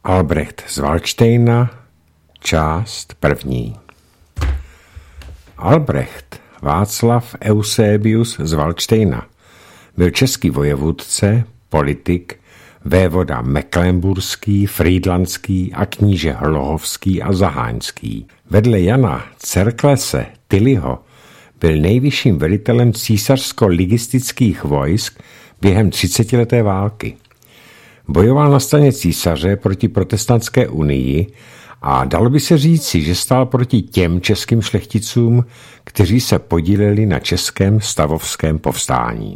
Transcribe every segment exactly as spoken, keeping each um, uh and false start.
Albrecht z Valdštejna, část první. Albrecht Václav Eusebius z Valdštejna byl český vojevůdce, politik, vévoda mecklenburský, frýdlantský a kníže hlohovský a zaháňský. Vedle Jana Cerklese Tillyho byl nejvyšším velitelem císařsko-ligistických vojsk během třicetileté války. Bojoval na straně císaře proti protestantské unii a dalo by se říci, že stál proti těm českým šlechticům, kteří se podíleli na českém stavovském povstání.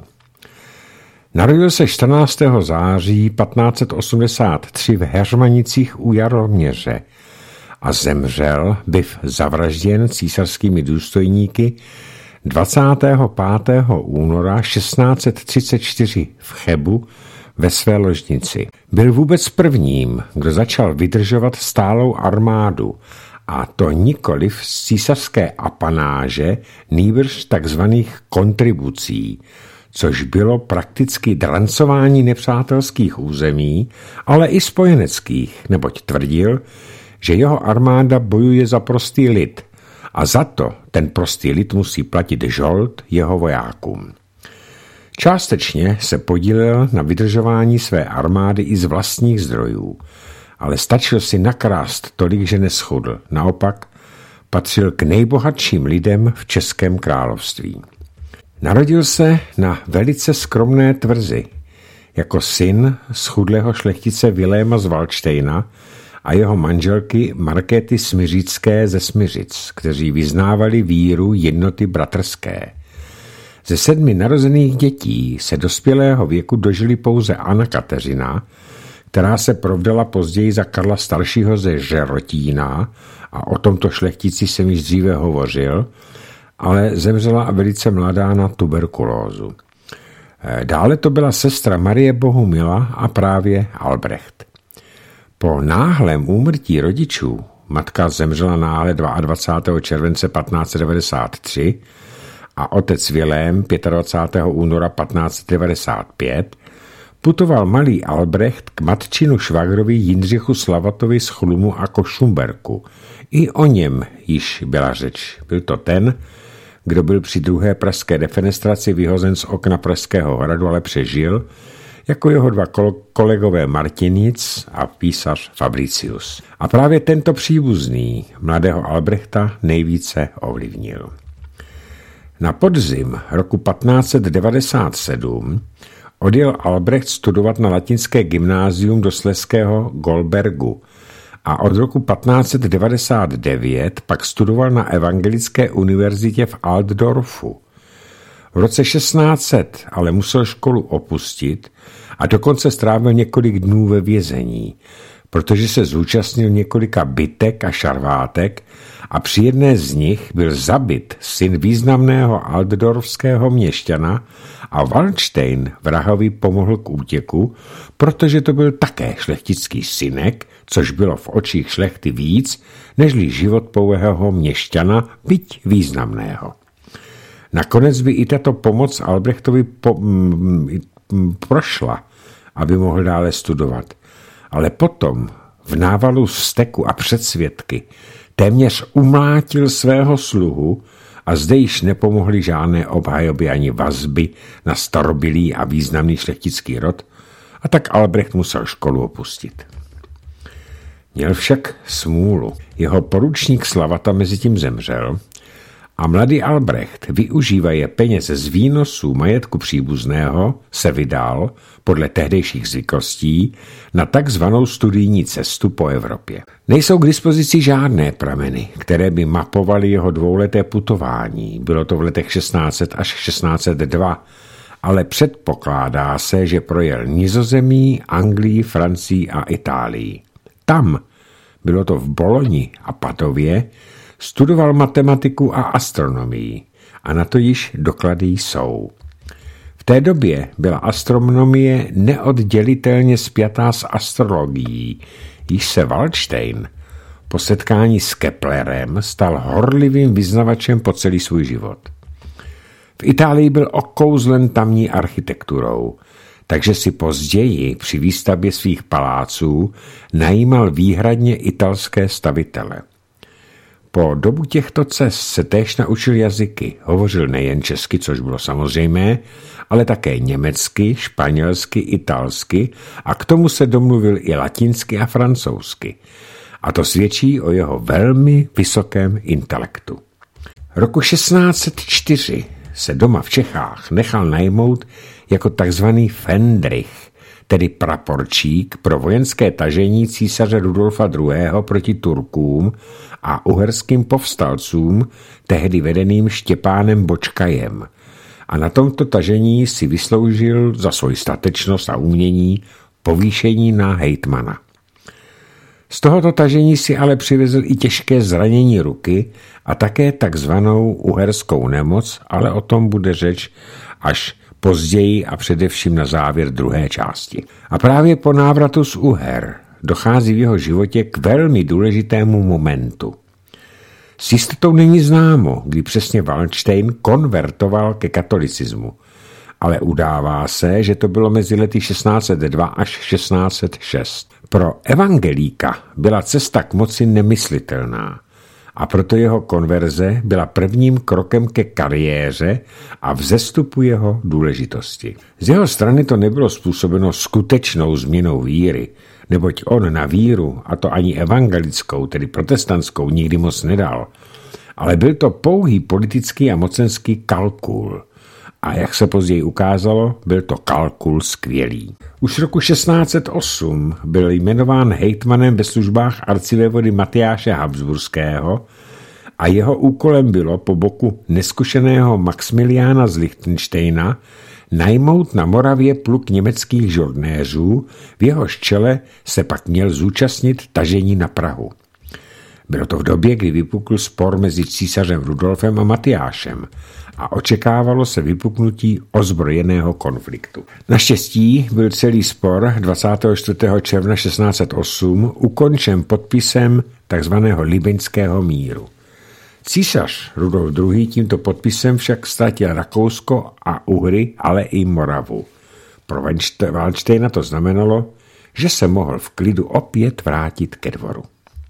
Narodil se čtrnáctého září patnáct set osmdesát tři v Heřmanicích u Jaroměře a zemřel, byv zavražděn císařskými důstojníky, dvacátého pátého února šestnáct set třicet čtyři v Chebu ve své ložnici. Byl vůbec prvním, kdo začal vydržovat stálou armádu, a to nikoliv z císařské apanáže, nýbrž takzvaných kontribucí, což bylo prakticky drancování nepřátelských území, ale i spojeneckých, neboť tvrdil, že jeho armáda bojuje za prostý lid a za to ten prostý lid musí platit žolt jeho vojákům. Částečně se podílel na vydržování své armády i z vlastních zdrojů, ale stačil si nakrást tolik, že neschudl. Naopak patřil k nejbohatším lidem v Českém království. Narodil se na velice skromné tvrzi, jako syn schudlého šlechtice Viléma z Valdštejna a jeho manželky Markéty Smiřické ze Smiřic, kteří vyznávali víru jednoty bratrské. Ze sedmi narozených dětí se dospělého věku dožili pouze Anna Kateřina, která se provdala později za Karla staršího ze Žerotína, a o tomto šlechtici jsem již dříve hovořil, ale zemřela velice mladá na tuberkulózu. Dále to byla sestra Marie Bohumila a právě Albrecht. Po náhlém úmrtí rodičů, matka zemřela náhle dvacátého druhého července patnáct set devadesát tři a otec Vilém dvacátého pátého února patnáct set devadesát pět, putoval malý Albrecht k matčinu švagrovi Jindřichu Slavatovi z Chlumu a Košumberku. I o něm již byla řeč. Byl to ten, kdo byl při druhé pražské defenestraci vyhozen z okna Pražského hradu, ale přežil, jako jeho dva kolegové Martinic a písař Fabricius. A právě tento příbuzný mladého Albrechta nejvíce ovlivnil. Na podzim roku patnáct set devadesát sedm odjel Albrecht studovat na latinské gymnázium do slezského Golbergu a od roku patnáct set devadesát devět pak studoval na Evangelické univerzitě v Altdorfu. V roce šestnáct set ale musel školu opustit a dokonce strávil několik dnů ve vězení, protože se zúčastnil několika bitek a šarvátek a při jedné z nich byl zabit syn významného altdorfského měšťana a Valdštejn vrahovi pomohl k útěku, protože to byl také šlechtický synek, což bylo v očích šlechty víc, nežli život pouhého měšťana, byť významného. Nakonec by i tato pomoc Albrechtovi po, m, m, prošla, aby mohl dále studovat. Ale potom v návalu vzteku a předsvědky téměř umlátil svého sluhu a zde již nepomohly žádné obhajoby ani vazby na starobylý a významný šlechtický rod, a tak Albrecht musel školu opustit. Měl však smůlu. Jeho poručník Slavata mezitím zemřel a mladý Albrecht, využívaje peněz z výnosů majetku příbuzného, se vydal, podle tehdejších zvyklostí, na takzvanou studijní cestu po Evropě. Nejsou k dispozici žádné prameny, které by mapovaly jeho dvouleté putování. Bylo to v letech šestnáct set až šestnáct set dva, ale předpokládá se, že projel Nizozemí, Anglii, Francii a Itálii. Tam, bylo to v Boloni a Padově, studoval matematiku a astronomii a na to již doklady jsou. V té době byla astronomie neoddělitelně spjatá s astrologií, již se Valdštejn po setkání s Keplerem stal horlivým vyznavačem po celý svůj život. V Itálii byl okouzlen tamní architekturou. takže si později při výstavbě svých paláců najímal výhradně italské stavitele. Po dobu těchto cest se též naučil jazyky, hovořil nejen česky, což bylo samozřejmé, ale také německy, španělsky, italsky a k tomu se domluvil i latinsky a francouzsky. A to svědčí o jeho velmi vysokém intelektu. Roku šestnáct set čtyři se doma v Čechách nechal najmout jako takzvaný Fendrich, tedy praporčík pro vojenské tažení císaře Rudolfa druhého. Proti Turkům a uherským povstalcům, tehdy vedeným Štěpánem Bočkajem. A na tomto tažení si vysloužil za svoji statečnost a umění povýšení na hejtmana. Z tohoto tažení si ale přivezl i těžké zranění ruky a také takzvanou uherskou nemoc, ale o tom bude řeč až později a především na závěr druhé části. A právě po návratu z Uher dochází v jeho životě k velmi důležitému momentu. S jistotou není známo, kdy přesně Valdštejn konvertoval ke katolicismu, ale udává se, že to bylo mezi lety šestnáct set dva až šestnáct set šest. Pro evangelíka byla cesta k moci nemyslitelná a proto jeho konverze byla prvním krokem ke kariéře a vzestupu jeho důležitosti. Z jeho strany to nebylo způsobeno skutečnou změnou víry, neboť on na víru, a to ani evangelickou, tedy protestantskou, nikdy moc nedal, ale byl to pouhý politický a mocenský kalkul. A jak se později ukázalo, byl to kalkul skvělý. Už roku šestnáct set osm byl jmenován hejtmanem ve službách arcivévody Matyáše Habsburského a jeho úkolem bylo po boku neskušeného Maxmiliána z Lichtenštejna najmout na Moravě pluk německých žoldnéřů, v jehož čele se pak měl zúčastnit tažení na Prahu. Bylo to v době, kdy vypukl spor mezi císařem Rudolfem a Matyášem a očekávalo se vypuknutí ozbrojeného konfliktu. Naštěstí byl celý spor dvacátého čtvrtého června šestnáct set osm ukončen podpisem tzv. Libeňského míru. Císař Rudolf druhý. tímto podpisem však ztratil Rakousko a Uhry, ale i Moravu. Pro Valdštejna to znamenalo, že se mohl v klidu opět vrátit ke dvoru.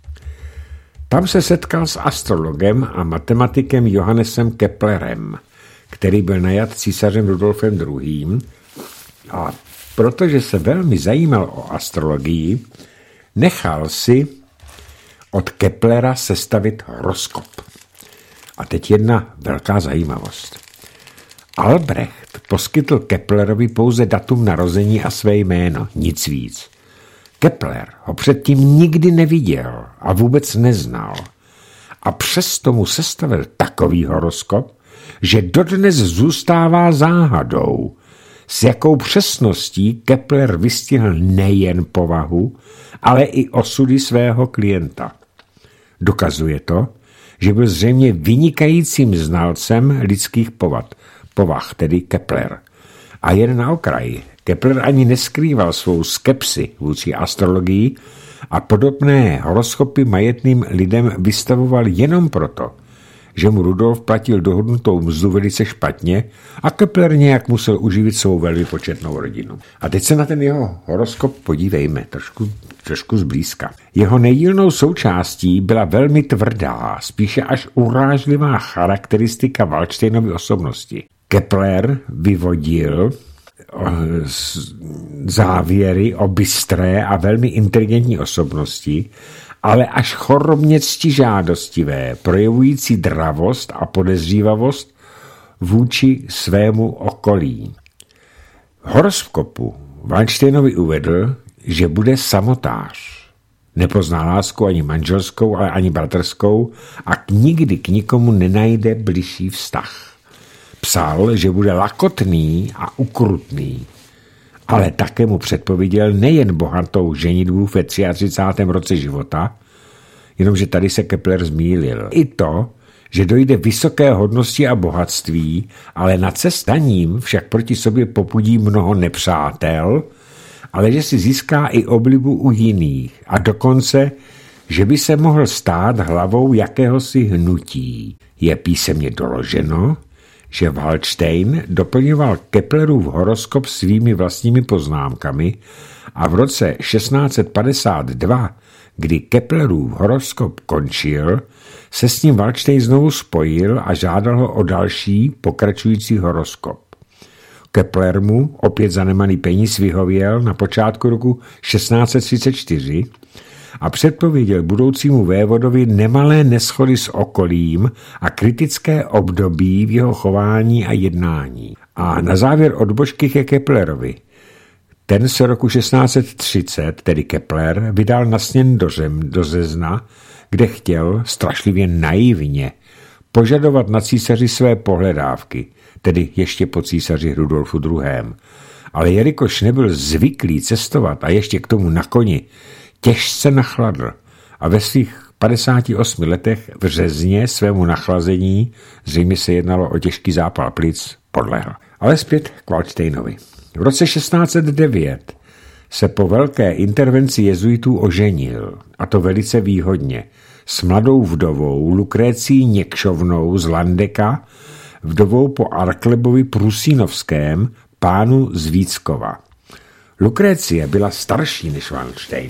Tam se setkal s astrologem a matematikem Johannesem Keplerem, který byl najat císařem Rudolfem druhým. A protože se velmi zajímal o astrologii, nechal si od Keplera sestavit horoskop. A teď jedna velká zajímavost. Albrecht poskytl Keplerovi pouze datum narození a své jméno, nic víc. Kepler ho předtím nikdy neviděl a vůbec neznal. A přesto mu sestavil takový horoskop, že dodnes zůstává záhadou, s jakou přesností Kepler vystihl nejen povahu, ale i osudy svého klienta. Dokazuje to, že byl zřejmě vynikajícím znalcem lidských povad, povah, tedy Kepler. A jen na okraji, Kepler ani neskrýval svou skepsi vůči astrologii a podobné horoskopy majetným lidem vystavoval jenom proto, že mu Rudolf platil dohodnutou mzdu velice špatně a Kepler nějak musel uživit svou velmi početnou rodinu. A teď se na ten jeho horoskop podívejme trošku, trošku zblízka. Jeho nedílnou součástí byla velmi tvrdá, spíše až urážlivá charakteristika Valdštejnovy osobnosti. Kepler vyvodil závěry o bystré a velmi inteligentní osobnosti, ale až chorobně ctižádostivé, projevující dravost a podezřívavost vůči svému okolí. V horoskopu Valdštejnovi uvedl, že bude samotář. Nepozná lásku ani manželskou, ale ani bratrskou a nikdy k nikomu nenajde bližší vztah. Psal, že bude lakotný a ukrutný, ale také mu předpověděl nejen bohatou ženitbu ve třicátém třetím roce života, jenomže tady se Kepler zmýlil. I to, že dojde vysoké hodnosti a bohatství, ale na cestaním však proti sobě popudí mnoho nepřátel, ale že si získá i oblibu u jiných a dokonce, že by se mohl stát hlavou jakéhosi hnutí. Je písemně doloženo, že Waldstein doplňoval Keplerův horoskop svými vlastními poznámkami a v roce šestnáct set padesát dva, kdy Keplerův horoskop končil, se s ním Waldstein znovu spojil a žádal ho o další pokračující horoskop. Kepler mu, opět za nemalý peníz, vyhověl na počátku roku šestnáct set třicet čtyři a předpověděl budoucímu vévodovi nemalé neshody s okolím a kritické období v jeho chování a jednání. A na závěr odbočky ke Keplerovi. Ten se roku šestnáct set třicet, tedy Kepler, vydal na sněn do, zem, do Řezna, kde chtěl, strašlivě naivně, požadovat na císaři své pohledávky, tedy ještě po císaři Rudolfu druhém. Ale jelikož nebyl zvyklý cestovat a ještě k tomu na koni, těžce nachladl a ve svých padesáti osmi letech v Řezně svému nachlazení, zřejmě se jednalo o těžký zápal plic, podlehl. Ale zpět k Waldsteinovi. V roce šestnáct set devět se po velké intervenci jezuitů oženil, a to velice výhodně, s mladou vdovou Lukrécií Někšovnou z Landeka, vdovou po Arklebovi Prusínovském, pánu z Víckova. Lukrécie byla starší než Waldstein.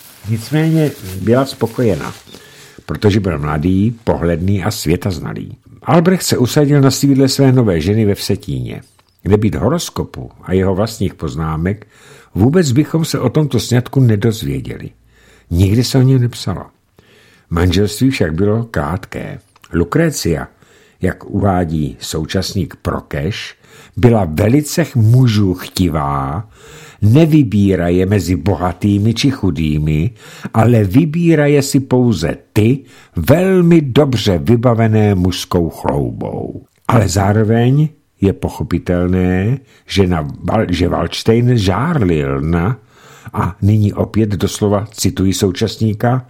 Nicméně byla spokojena, protože byl mladý, pohledný a světaznalý. Albrecht se usadil na sídle své nové ženy ve Vsetíně. Nebýt horoskopu a jeho vlastních poznámek, vůbec bychom se o tomto sňatku nedozvěděli. Nikdy se o něm nepsalo. Manželství však bylo krátké. Lukrécia, jak uvádí současník Prokeš, byla velice mužů chtivá, nevybíraje mezi bohatými či chudými, ale vybíraje si pouze ty velmi dobře vybavené mužskou chloubou. Ale zároveň je pochopitelné, že, na, že Waldstein žárlil na, a nyní opět doslova cituji současníka,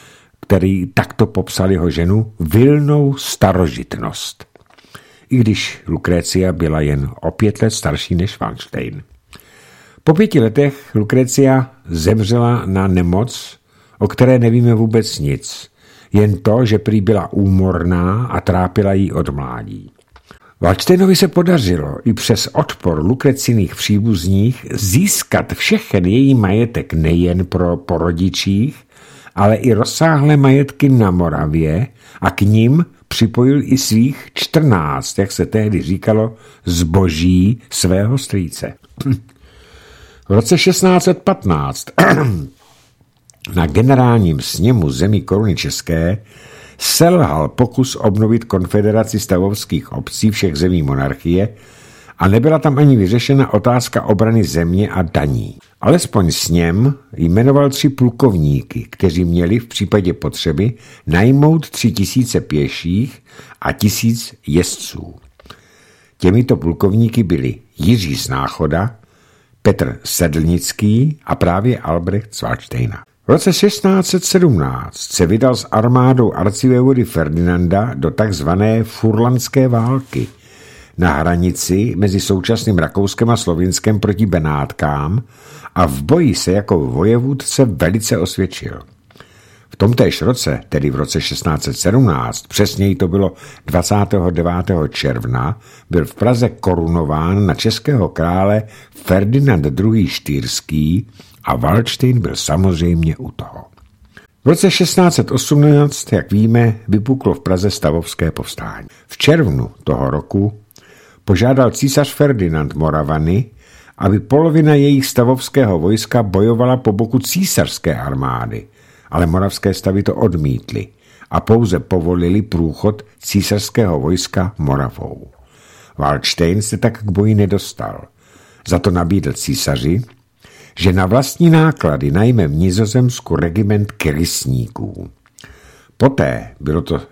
který takto popsal jeho ženu, vilnou starožitnost. I když Lukrécia byla jen o pět let starší než Waldstein. Po pěti letech Lukrécia zemřela na nemoc, o které nevíme vůbec nic, jen to, že prý byla úmorná a trápila jí od mládí. Waldsteinovi se podařilo i přes odpor Lukréciných příbuzných získat všechen její majetek nejen pro po rodičích, ale i rozsáhlé majetky na Moravě a k nim připojil i svých čtrnáct, jak se tehdy říkalo, zboží svého strýce. V roce šestnáct set patnáct na generálním sněmu zemí koruny české selhal pokus obnovit konfederaci stavovských obcí všech zemí monarchie a nebyla tam ani vyřešena otázka obrany země a daní. Alespoň sněm jmenoval tři plukovníky, kteří měli v případě potřeby najmout tři tisíce pěších a tisíc jezdců. Těmito plukovníky byli Jiří z Náchoda, Petr Sedlnický a právě Albrecht z Waldsteina. V roce šestnáct set sedmnáct se vydal s armádou arcivévody Ferdinanda do takzvané Furlandské války na hranici mezi současným Rakouskem a Slovinskem proti Benátkám a v boji se jako vojevůdce velice osvědčil. V tomtéž roce, tedy v roce šestnáct set sedmnáct, přesněji to bylo dvacátého devátého června, byl v Praze korunován na českého krále Ferdinand druhý. Štýrský a Waldstein byl samozřejmě u toho. V roce šestnáct set osmnáct, jak víme, vypuklo v Praze stavovské povstání. V červnu toho roku požádal císař Ferdinand Moravany, aby polovina jejich stavovského vojska bojovala po boku císařské armády, ale moravské stavy to odmítly a pouze povolili průchod císařského vojska Moravou. Waldstein se tak k boji nedostal. Za to nabídl císaři, že na vlastní náklady najme v Nizozemsku regiment krysníků. Poté, bylo to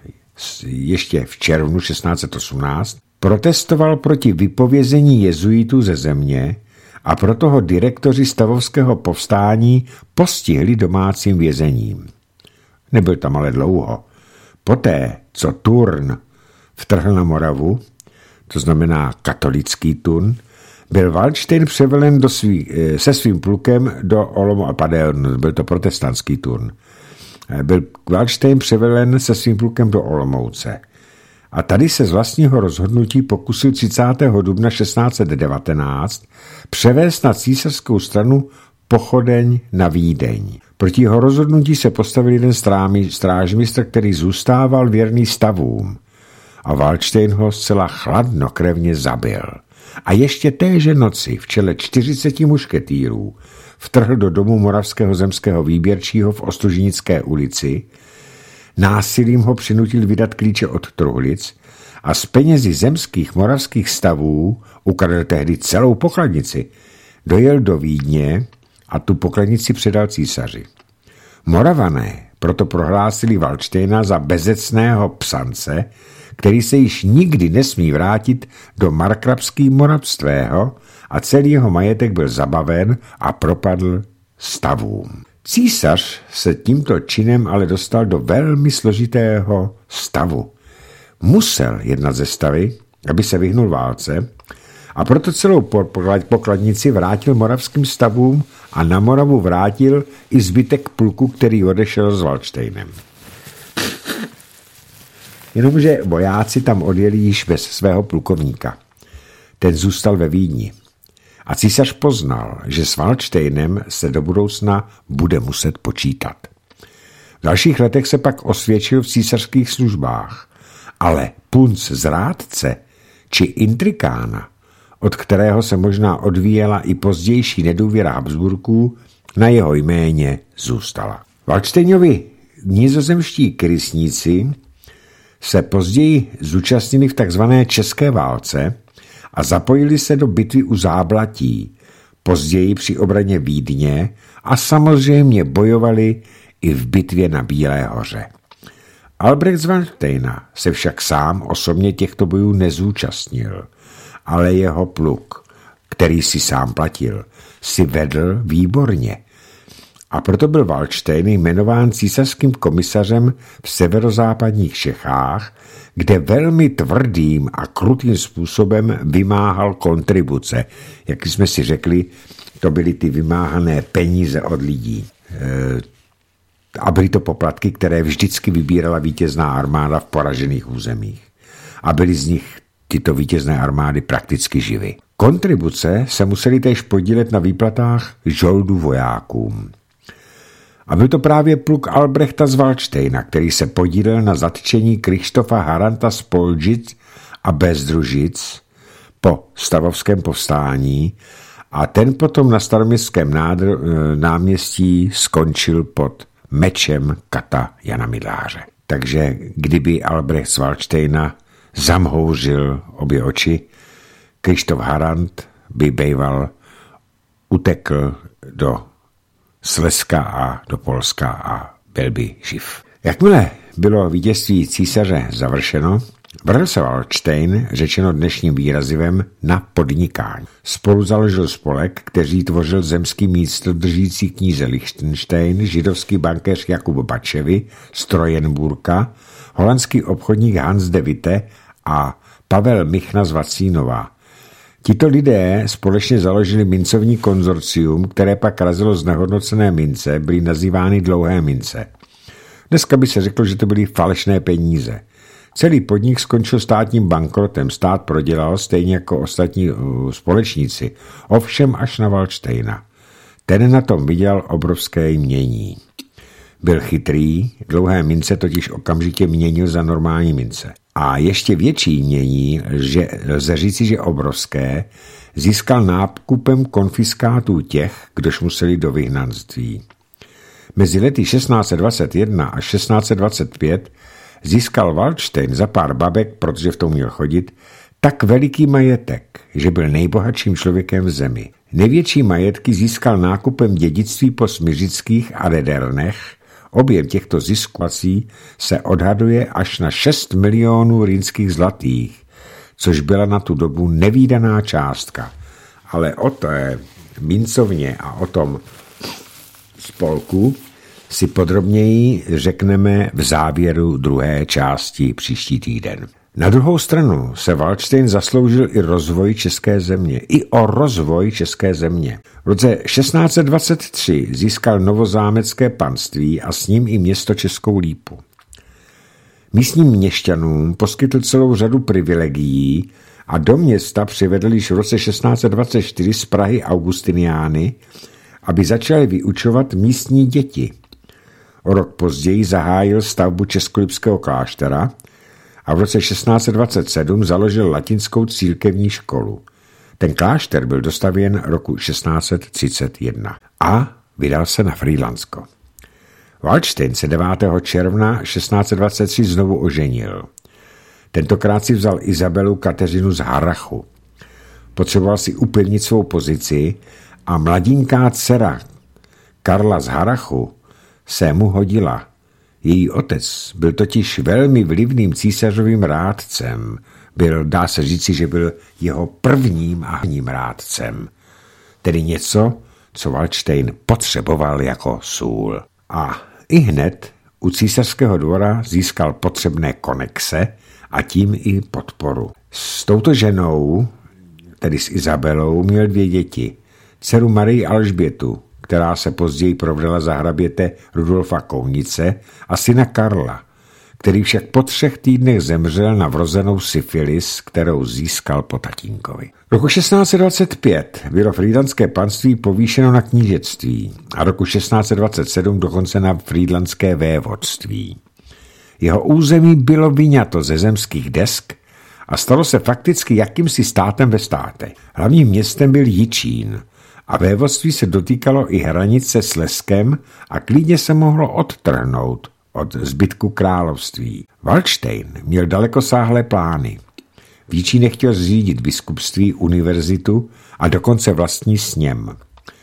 ještě v červnu šestnáct set osmnáct, protestoval proti vypovězení jezuitů ze země a proto ho direktoři stavovského povstání postihli domácím vězením. Nebyl tam ale dlouho. Poté, co Turn vtrhl na Moravu, to znamená katolický Turn, byl Waldstein převelen do svý, se svým plukem do Olomouce, pardon, byl to protestantský Turn. Byl Waldstein převelen se svým plukem do Olomouce A tady se z vlastního rozhodnutí pokusil třicátého dubna šestnáct set devatenáct převést na císařskou stranu pochodeň na Vídeň. Proti jeho rozhodnutí se postavil jeden strážmistr, který zůstával věrný stavům. A Valdštejn ho zcela chladnokrevně zabil. A ještě téže noci v čele čtyřiceti mušketýrů vtrhl do domu moravského zemského výběrčího v Ostružnické ulici, násilím ho přinutil vydat klíče od truhlic a z penězi zemských moravských stavů ukradl tehdy celou pokladnici. Dojel do Vídně a tu pokladnici předal císaři. Moravané proto prohlásili Valdštejna za bezecného psance, který se již nikdy nesmí vrátit do markrabský moravstvého, a celý jeho majetek byl zabaven a propadl stavům. Císař se tímto činem ale dostal do velmi složitého stavu. Musel jednat ze stavy, aby se vyhnul válce, a proto celou pokladnici vrátil moravským stavům a na Moravu vrátil i zbytek pluku, který odešel s Valdštejnem. Jenomže vojáci tam odjeli již bez svého plukovníka. Ten zůstal ve Vídni. A císař poznal, že s Valdštejnem se do budoucna bude muset počítat. V dalších letech se pak osvědčil v císařských službách, ale punc zrádce či intrikána, od kterého se možná odvíjela i pozdější nedůvěra Habsburků, na jeho jméně zůstala. Valdštejnovi nizozemští krysníci se později zúčastnili v takzvané České válce a zapojili se do bitvy u Záblatí, později při obraně Vídně a samozřejmě bojovali i v bitvě na Bílé hoře. Albrecht z Valdštejna se však sám osobně těchto bojů nezúčastnil, ale jeho pluk, který si sám platil, si vedl výborně. A proto byl Valdštejn jmenován císařským komisařem v severozápadních Čechách, kde velmi tvrdým a krutým způsobem vymáhal kontribuce. Jak jsme si řekli, to byly ty vymáhané peníze od lidí. E, a byly to poplatky, které vždycky vybírala vítězná armáda v poražených územích. A byly z nich tyto vítězné armády prakticky živy. Kontribuce se museli též podílet na výplatách žoldu vojákům. A byl to právě pluk Albrechta z Valdštejna, který se podílel na zatčení Krištofa Haranta z Polžic a Bezdružic po stavovském povstání a ten potom na staroměstském náměstí skončil pod mečem kata Jana Mydláře. Takže kdyby Albrecht z Valdštejna zamhouřil obě oči, Krištof Harant by bejval utekl do Slezska a do Polska a byl by živ. Jakmile bylo vítězství císaře završeno, vrhl se Valdštejn, řečeno dnešním výrazivem, na podnikání. Spolu založil spolek, který tvořil zemský místodržící kníže Lichtenštejn, židovský bankéř Jakub Bačevy z Trojemburka, holandský obchodník Hans de Witte a Pavel Michna z Vacínova. Tito lidé společně založili mincovní konzorcium, které pak razilo znehodnocené mince, byly nazývány dlouhé mince. Dneska by se řeklo, že to byly falešné peníze. Celý podnik skončil státním bankrotem, stát prodělal stejně jako ostatní uh, společníci, ovšem až na Valdštejna. Ten na tom viděl obrovské jmění. Byl chytrý, dlouhé mince totiž okamžitě měnil za normální mince. A ještě větší jmění, že lze říci, že obrovské, získal nákupem konfiskátů těch, kdož museli do vyhnanství. Mezi lety šestnáct set dvacet jedna a šestnáct set dvacet pět získal Valdštejn za pár babek, protože v tom měl chodit, tak veliký majetek, že byl nejbohatším člověkem v zemi. Největší majetky získal nákupem dědictví po Smiřických a Redernech. Objem těchto zisků se odhaduje až na šest milionů rýnských zlatých, což byla na tu dobu nevídaná částka. Ale o té mincovně a o tom spolku si podrobněji řekneme v závěru druhé části příští týden. Na druhou stranu se Valdštejn zasloužil i rozvoj české země, i o rozvoj české země. V roce šestnáct set dvacet tři získal novozámecké panství a s ním i město Českou Lípu. Místním měšťanům poskytl celou řadu privilegií a do města přivedl již v roce šestnáct set dvacet čtyři z Prahy augustiniány, aby začali vyučovat místní děti. O rok později zahájil stavbu českolipského kláštera a v roce šestnáct set dvacet sedm založil latinskou církevní školu. Ten klášter byl dostavěn roku šestnáct set třicet jedna a vydal se na Frýdlantsko. Valdštejn se devátého června šestnáct set dvacet tři znovu oženil. Tentokrát si vzal Izabelu Kateřinu z Harachu. Potřeboval si upevnit svou pozici a mladinká dcera Karla z Harachu se mu hodila. Její otec byl totiž velmi vlivným císařovým rádcem. Byl, dá se říci, že byl jeho prvním a hlavním rádcem. Tedy něco, co Valdštejn potřeboval jako sůl. A i hned u císařského dvora získal potřebné konexe a tím i podporu. S touto ženou, tedy s Izabelou, měl dvě děti. Dceru Marii Alžbětu, která se později provdala za hraběte Rudolfa Kounice, a syna Karla, který však po třech týdnech zemřel na vrozenou syfilis, kterou získal po tatínkovi. Roku šestnáct set dvacet pět bylo frýdlantské panství povýšeno na knížectví a roku šestnáct set dvacet sedm dokonce na frýdlantské vévodství. Jeho území bylo vyňato ze zemských desk a stalo se fakticky jakýmsi státem ve státech. Hlavním městem byl Jičín a vévodství se dotýkalo i hranice s Slezskem a klidně se mohlo odtrhnout od zbytku království. Valdštejn měl dalekosáhlé plány. V Jičíně chtěl zřídit biskupství, univerzitu a dokonce vlastní sněm.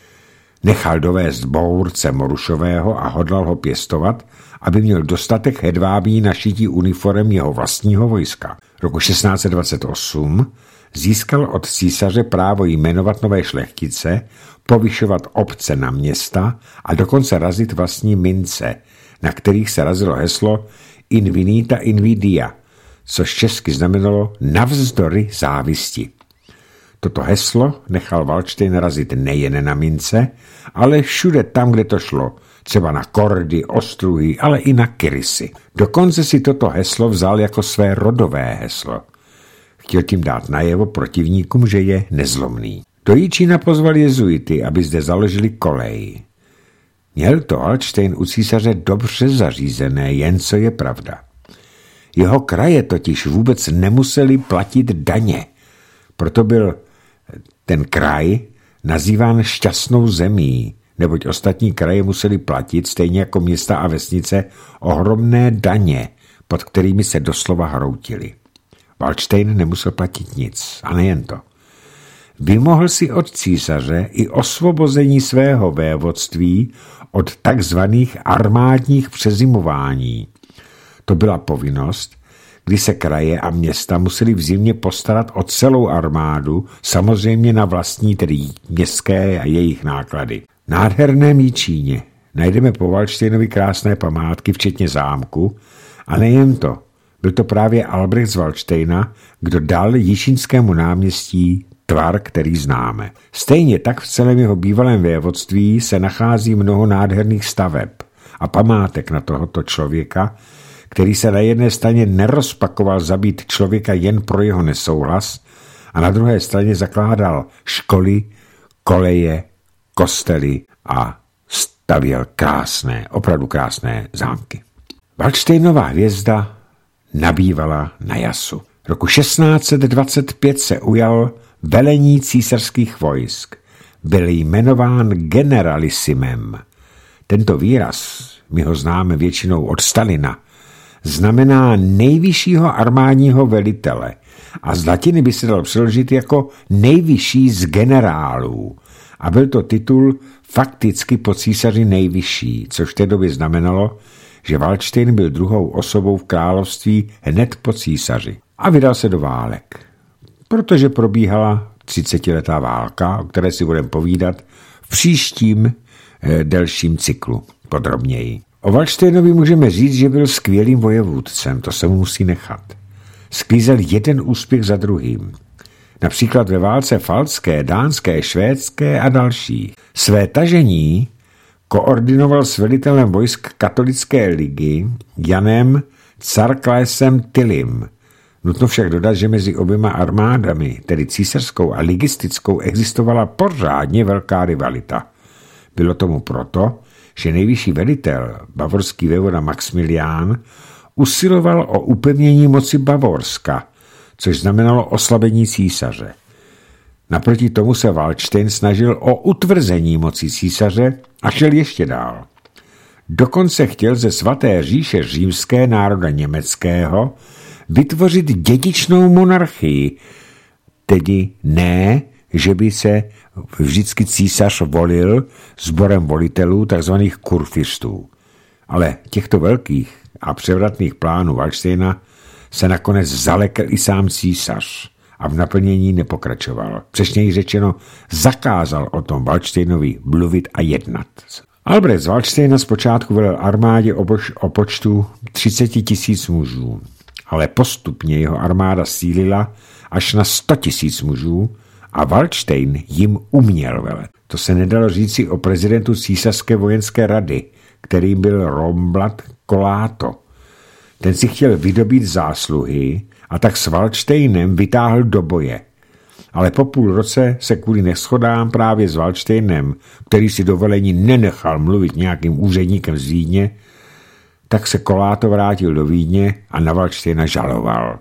Nechal dovést bource Morušového a hodlal ho pěstovat, aby měl dostatek hedvábí na šití uniform jeho vlastního vojska. Roku šestnáct set dvacet osm získal od císaře právo jmenovat nové šlechtice, povyšovat obce na města a dokonce razit vlastní mince, na kterých se razilo heslo Invinita invidia, což česky znamenalo navzdory závisti. Toto heslo nechal Valdštejn razit nejen na mince, ale všude tam, kde to šlo, třeba na kordy, ostruhy, ale i na krysy. Dokonce si toto heslo vzal jako své rodové heslo. Chtěl tím dát najevo protivníkům, že je nezlomný. Do Jičína pozval jezuity, aby zde založili kolej. Měl to Valdštejn u císaře dobře zařízené, jen co je pravda. Jeho kraje totiž vůbec nemuseli platit daně, proto byl ten kraj nazýván šťastnou zemí, neboť ostatní kraje museli platit, stejně jako města a vesnice, ohromné daně, pod kterými se doslova hroutili. Valdštejn nemusel platit nic, a nejen to. Vymohl si od císaře i osvobození svého vévodství od takzvaných armádních přezimování. To byla povinnost, kdy se kraje a města museli v zimě postarat o celou armádu, samozřejmě na vlastní, tedy městské a jejich náklady. V nádherném Jičíně najdeme po Valdštejnovi krásné památky, včetně zámku, a nejen to, byl to právě Albrecht z Valdštejna, kdo dal jičínskému náměstí tvar, který známe. Stejně tak v celém jeho bývalém vévodství se nachází mnoho nádherných staveb a památek na tohoto člověka, který se na jedné straně nerozpakoval zabít člověka jen pro jeho nesouhlas a na druhé straně zakládal školy, koleje, kostely a stavěl krásné, opravdu krásné zámky. Valdštejnova hvězda nabývala na jasu. Roku šestnáct set dvacet pět se ujal velení císařských vojsk. Byl jmenován generalissimem. Tento výraz, my ho známe většinou od Stalina, znamená nejvyššího armádního velitele a z latiny by se dal přeložit jako nejvyšší z generálů. A byl to titul fakticky po císaři nejvyšší, což v té době znamenalo, že Valdštejn byl druhou osobou v království hned po císaři. A vydal se do válek, protože probíhala třicetiletá válka, o které si budeme povídat v příštím eh, delším cyklu podrobněji. O Valdštejnovi můžeme říct, že byl skvělým vojevůdcem, to se mu musí nechat. Sklízel jeden úspěch za druhým. Například ve válce falcké, dánské, švédské a další. Své tažení koordinoval s velitelem vojsk katolické ligy Janem Carklesem Tillim. Nutno však dodat, že mezi oběma armádami, tedy císařskou a ligistickou, existovala pořádně velká rivalita. Bylo tomu proto, že nejvyšší velitel, bavorský vévoda Maxmilián, usiloval o upevnění moci Bavorska, což znamenalo oslabení císaře. Naproti tomu se Valdštejn snažil o utvrzení moci císaře a šel ještě dál. Dokonce chtěl ze svaté říše římské národa německého vytvořit dědičnou monarchii, tedy ne, že by se vždycky císař volil sborem volitelů, takzvaných kurfistů. Ale těchto velkých a převratných plánů Valdštejna se nakonec zalekl i sám císař a v naplnění nepokračoval. Přesněji řečeno, zakázal o tom Valdštejnovi mluvit a jednat. Albrecht z Valdštejna zpočátku velel armádě o, bož, o počtu třicet tisíc mužů, ale postupně jeho armáda sílila až na sto tisíc mužů a Valdštejn jim uměl velet. To se nedalo říci o prezidentu císařské vojenské rady, kterým byl Romblad Koláto. Ten si chtěl vydobít zásluhy a tak s Valdštejnem vytáhl do boje. Ale po půl roce se kvůli neschodám právě s Valdštejnem, který si dovolení nenechal mluvit nějakým úředníkem z Vídně, tak se Koláto vrátil do Vídně a na Valdštejna žaloval.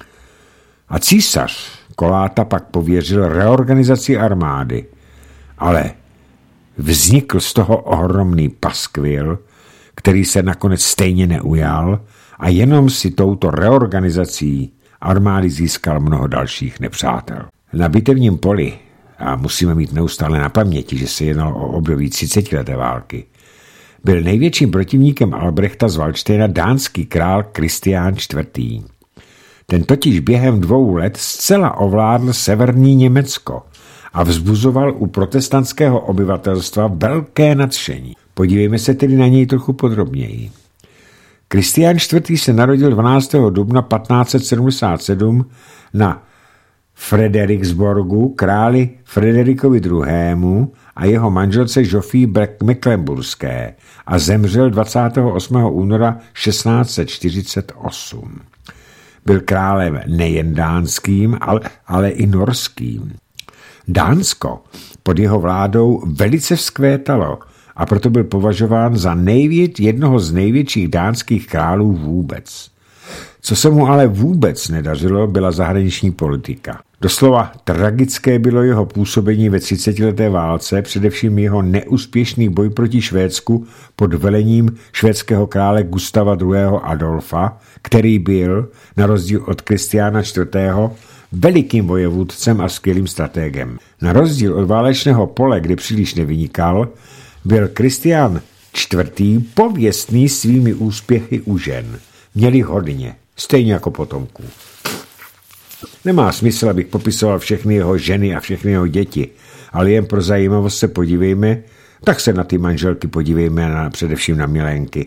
A císař Koláta pak pověřil reorganizaci armády, ale vznikl z toho ohromný paskvil, který se nakonec stejně neujal a jenom si touto reorganizací armády získal mnoho dalších nepřátel. Na bitevním poli, a musíme mít neustále na paměti, že se jednalo o období třicetileté války, byl největším protivníkem Albrechta z Valdštejna dánský král Kristián čtvrtý. Ten totiž během dvou let zcela ovládl severní Německo a vzbuzoval u protestantského obyvatelstva velké nadšení. Podívejme se tedy na něj trochu podrobněji. Kristián čtvrtý se narodil dvanáctého dubna patnáct set sedmdesát sedm na Frederiksborgu králi Frederikovi druhému a jeho manželce Žofii Mecklenburské a zemřel dvacátého osmého února šestnáct set čtyřicet osm. Byl králem nejen dánským, ale, ale i norským. Dánsko pod jeho vládou velice vzkvétalo a proto byl považován za největ, jednoho z největších dánských králů vůbec. Co se mu ale vůbec nedařilo, byla zahraniční politika. Doslova tragické bylo jeho působení ve třicetileté válce, především jeho neúspěšný boj proti Švédsku pod velením švédského krále Gustava druhého. Adolfa, který byl, na rozdíl od Kristiána čtvrtého. velikým vojevůdcem a skvělým stratégem. Na rozdíl od válečného pole, kdy příliš nevynikal, byl Kristián čtvrtý. pověstný svými úspěchy u žen. Měli hodně, stejně jako potomků. Nemá smysl, abych popisoval všechny jeho ženy a všechny jeho děti, ale jen pro zajímavost se podívejme, tak se na ty manželky podívejme, na, především na milenky.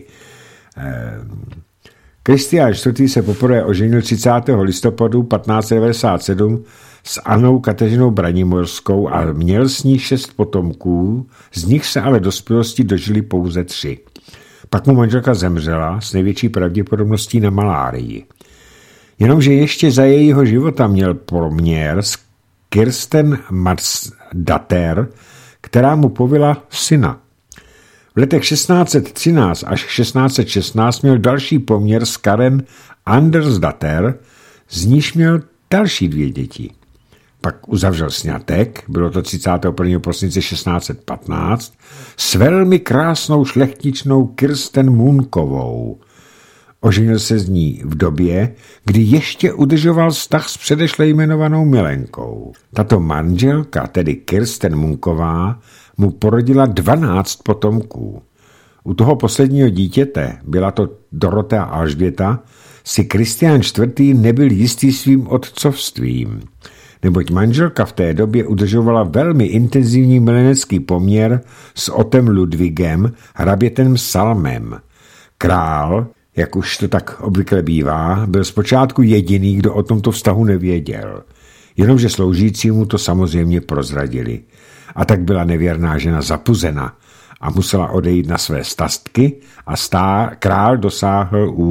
Kristián čtvrtý. se poprvé oženil třicátého listopadu patnáct set devadesát sedm s Annou Kateřinou Branimorskou a měl s ní šest potomků, z nich se ale dospělosti dožili pouze tři. Pak mu manželka zemřela s největší pravděpodobností na malárii. Jenomže ještě za jejího života měl poměr s Kirsten Marsdatter, která mu povila syna. V letech šestnáct set třináct až šestnáct set šestnáct měl další poměr s Karen Andersdatter, z níž měl další dvě děti. Pak uzavřel sňatek, bylo to třicátého prvního prosince šestnáct set patnáct, s velmi krásnou šlechtičnou Kirsten Munkovou. Oženil se z ní v době, kdy ještě udržoval vztah s předešle jmenovanou milenkou. Tato manželka, tedy Kirsten Munková, mu porodila dvanáct potomků. U toho posledního dítěte, byla to Dorota Alžběta, si Kristián čtvrtý. nebyl jistý svým otcovstvím, neboť manželka v té době udržovala velmi intenzivní milenecký poměr s otem Ludvigem, hrabětem Salmem. Král, jak už to tak obvykle bývá, byl zpočátku jediný, kdo o tomto vztahu nevěděl. Jenomže sloužícímu to samozřejmě prozradili. A tak byla nevěrná žena zapuzena a musela odejít na své stastky a stá, král dosáhl u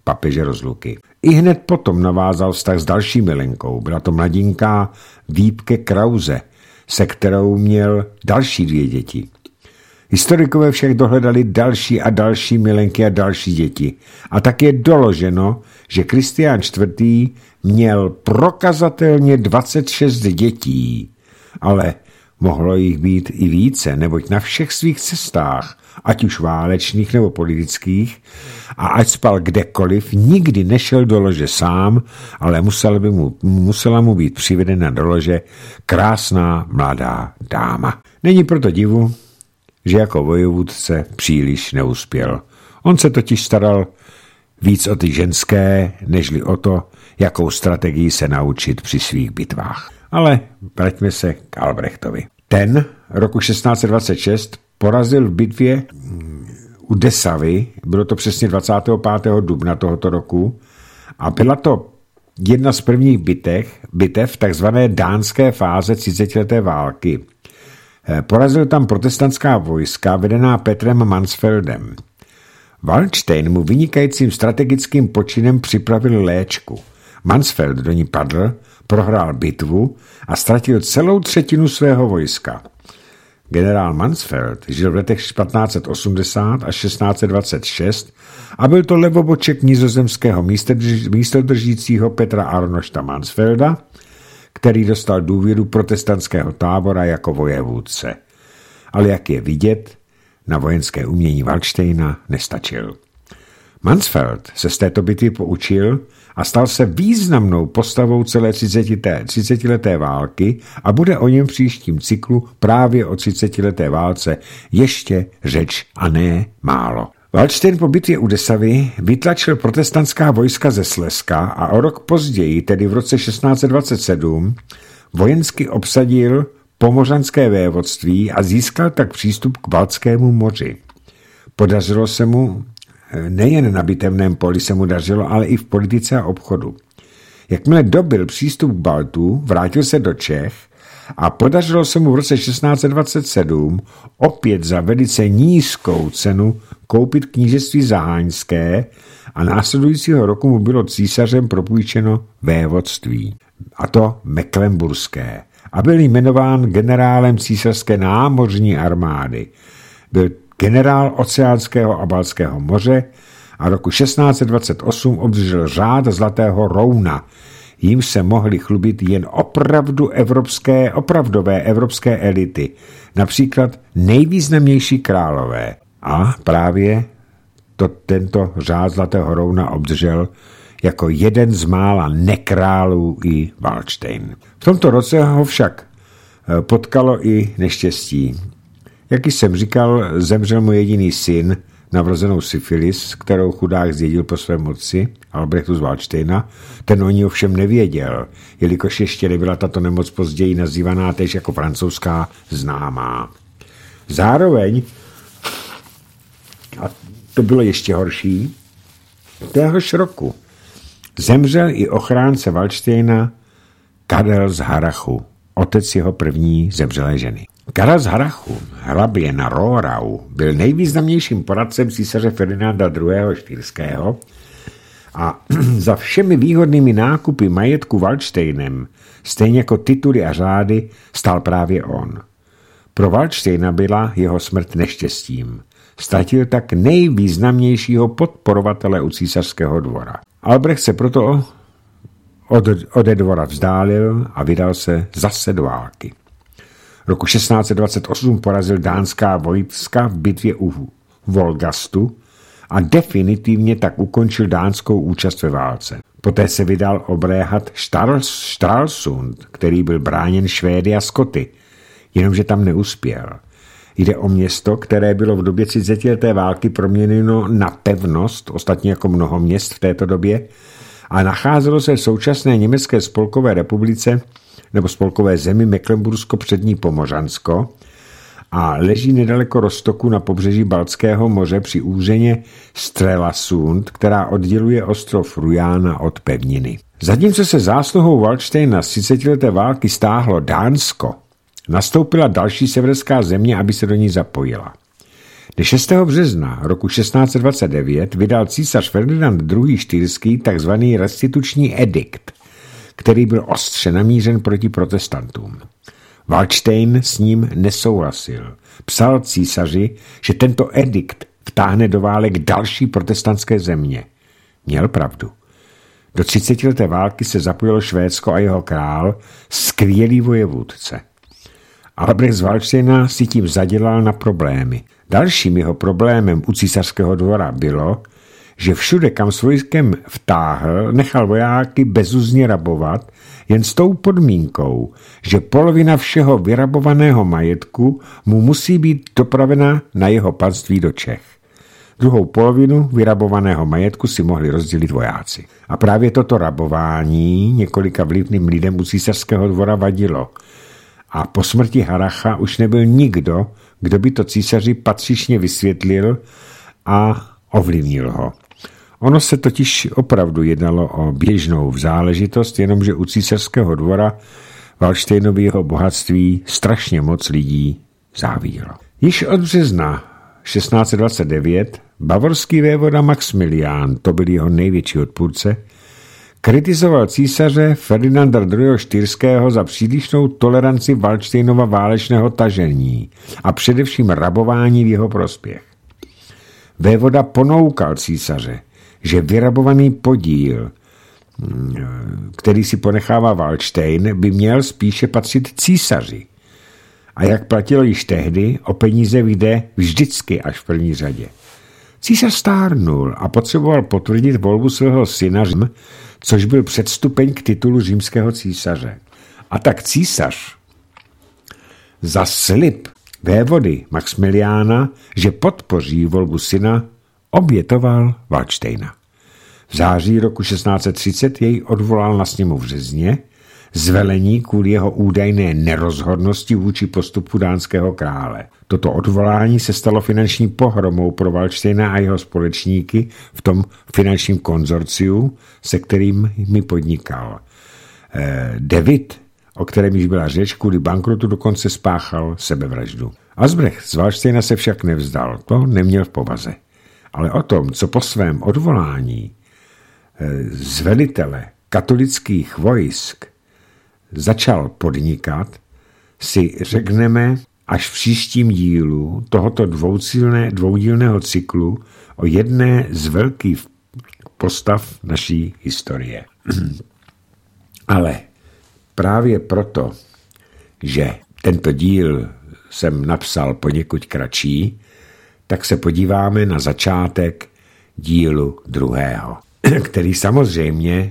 papeže Rozluky. I hned potom navázal vztah s další milenkou. Byla to mladinká Wiebke Krause, se kterou měl další dvě děti. Historikové však dohledali další a další milenky a další děti. A tak je doloženo, že Kristián čtvrtý. měl prokazatelně dvacet šest dětí. Ale mohlo jich být i více, neboť na všech svých cestách, ať už válečných nebo politických, a ať spal kdekoliv, nikdy nešel do lože sám, ale musela, by mu, musela mu být přivedena do lože krásná mladá dáma. Není proto divu, že jako vojevůdce příliš neuspěl. On se totiž staral víc o ty ženské, nežli o to, jakou strategii se naučit při svých bitvách. Ale vraťme se k Albrechtovi. Ten roku šestnáct dvacet šest porazil v bitvě u Desavy, bylo to přesně dvacátého pátého dubna tohoto roku, a byla to jedna z prvních bitev, bitev takzvané dánské fáze třicetileté války. Porazil tam protestantská vojska vedená Petrem Mansfeldem. Waldstein mu vynikajícím strategickým počinem připravil léčku. Mansfeld do ní padl, prohrál bitvu a ztratil celou třetinu svého vojska. Generál Mansfeld žil v letech patnáct osmdesát až šestnáct dvacet šest a byl to levoboček nizozemského místodržícího Petra Arnošta Mansfelda, který dostal důvěru protestantského tábora jako vojevůdce. Ale jak je vidět, na vojenské umění Waldsteina nestačil. Mansfeld se z této bitvy poučil a stal se významnou postavou celé třicetileté války a bude o něm v příštím cyklu právě o třicetileté válce ještě řeč a ne málo. Waldstein po bitvě u Desavy vytlačil protestantská vojska ze Slezska a o rok později, tedy v roce šestnáct dvacet sedm, vojensky obsadil Pomořanské vévodství a získal tak přístup k Baltskému moři. Podařilo se mu, nejen na bitevném poli se mu dařilo, ale i v politice a obchodu. Jakmile dobyl přístup k Baltu, vrátil se do Čech a podařilo se mu v roce šestnáct dvacet sedm opět za velice nízkou cenu koupit knížectví Zaháňské a následujícího roku mu bylo císařem propůjčeno vévodství, a to Mecklenburské, a byl jmenován generálem císařské námořní armády. Byl generál Oceánského a Baltského moře a roku šestnáct dvacet osm obdržel řád Zlatého rouna. Jím se mohly chlubit jen opravdu evropské, opravdové evropské elity, například nejvýznamnější králové. A právě to, tento řád Zlatého rouna obdržel jako jeden z mála nekrálů i Waldstein. V tomto roce ho však potkalo i neštěstí. Jak jsem říkal, zemřel mu jediný syn na vrozenou syfilis, kterou chudák zdědil po svém otci, Albrechtu z Waldsteina. Ten o ní ovšem nevěděl, jelikož ještě nebyla tato nemoc později nazývaná též jako francouzská známá. Zároveň, a to bylo ještě horší, téhož roku zemřel i ochránce Waldsteina Karel z Harachu, otec jeho první zemřelé ženy. Karel z Harachu, hrabě na Rohrau, byl nejvýznamnějším poradcem císaře Ferdinanda druhého. Štýrského a za všemi výhodnými nákupy majetku Waldsteinem, stejně jako tituly a řády, stál právě on. Pro Waldsteina byla jeho smrt neštěstím. Ztratil tak nejvýznamnějšího podporovatele u císařského dvora. Albrecht se proto od, ode dvora vzdálil a vydal se zase do války. Roku šestnáct dvacet osm porazil dánská vojska v bitvě u Volgastu a definitivně tak ukončil dánskou účast ve válce. Poté se vydal obléhat Stralsund, který byl bráněn Švédy a Skoty, jenomže tam neuspěl. Jde o město, které bylo v době třicetileté války proměněno na pevnost, ostatně jako mnoho měst v této době, a nacházelo se v současné německé spolkové republice nebo spolkové zemi Mecklenbursko-přední Pomořansko a leží nedaleko Rostoku na pobřeží Baltského moře při úřeně Strelasund, která odděluje ostrov Rujána od pevniny. Zatímco se zásluhou Waldsteina z třicetileté války stáhlo Dánsko, nastoupila další severská země, aby se do ní zapojila. šestého března roku šestnáct set dvacet devět vydal císař Ferdinand druhý. štýrský takzvaný restituční edikt, který byl ostře namířen proti protestantům. Valdštejn s ním nesouhlasil. Psal císaři, že tento edikt vtáhne do válek další protestantské země. Měl pravdu. Do třicetileté války se zapojilo Švédsko a jeho král, skvělý vojevůdce. Albrecht z Valdštejna si tím zadělal na problémy. Dalším jeho problémem u císařského dvora bylo, že všude, kam s vojskem vtáhl, nechal vojáky bezúzně rabovat, jen s tou podmínkou, že polovina všeho vyrabovaného majetku mu musí být dopravena na jeho panství do Čech. Druhou polovinu vyrabovaného majetku si mohli rozdělit vojáci. A právě toto rabování několika vlivným lidem u císařského dvora vadilo. A po smrti Haracha už nebyl nikdo, kdo by to císaři patřičně vysvětlil a ovlivnil ho. Ono se totiž opravdu jednalo o běžnou záležitost, jenomže u císařského dvora Valdštejnovi jeho bohatství strašně moc lidí závidělo. Již od března šestnáct set dvacet devět bavorský vévoda Maxmilián, to byl jeho největší odpůrce, kritizoval císaře Ferdinanda druhého. štýrského za přílišnou toleranci Valdštejnova válečného tažení a především rabování v jeho prospěch. Vévoda ponoukal císaře, že vyrabovaný podíl, který si ponechává Valdštejn, by měl spíše patřit císaři. A jak platilo již tehdy, o peníze jde vždycky až v první řadě. Císař stárnul a potřeboval potvrdit volbu svého syna, což byl předstupeň k titulu římského císaře. A tak císař za slib vévody Maxmiliána, že podpoří volbu syna, obětoval Valdštejna. V září roku šestnáct set třicet jej odvolal na sněmu v Řezně, zvelení kvůli jeho údajné nerozhodnosti vůči postupu dánského krále. Toto odvolání se stalo finanční pohromou pro Valdštejna a jeho společníky v tom finančním konzorciu, se kterým mi podnikal. Eh, David, o kterém již byla řeč, kvůli bankrotu dokonce spáchal sebevraždu. Albrecht z Valdštejna se však nevzdal, to neměl v povaze. Ale o tom, co po svém odvolání eh, z velitele katolických vojsk začal podnikat, si řekneme až v příštím dílu tohoto dvoucílné, dvoudílného cyklu o jedné z velkých postav naší historie. Ale právě proto, že tento díl jsem napsal poněkud kratší, tak se podíváme na začátek dílu druhého, který samozřejmě